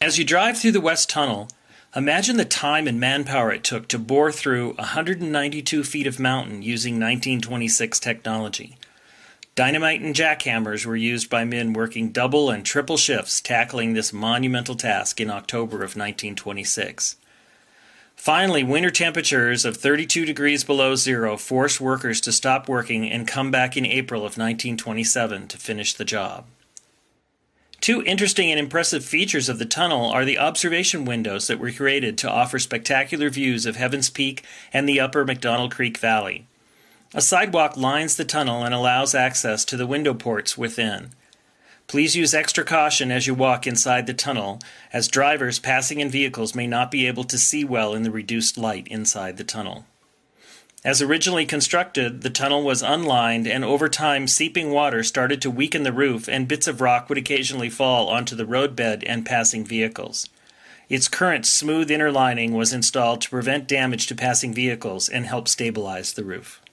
As you drive through the West Tunnel, imagine the time and manpower it took to bore through 192 feet of mountain using 1926 technology. Dynamite and jackhammers were used by men working double and triple shifts tackling this monumental task in October of 1926. Finally, winter temperatures of 32 degrees below zero forced workers to stop working and come back in April of 1927 to finish the job. Two interesting and impressive features of the tunnel are the observation windows that were created to offer spectacular views of Heaven's Peak and the upper McDonald Creek Valley. A sidewalk lines the tunnel and allows access to the window ports within. Please use extra caution as you walk inside the tunnel, as drivers passing in vehicles may not be able to see well in the reduced light inside the tunnel. As originally constructed, the tunnel was unlined, and over time seeping water started to weaken the roof, and bits of rock would occasionally fall onto the roadbed and passing vehicles. Its current smooth inner lining was installed to prevent damage to passing vehicles and help stabilize the roof.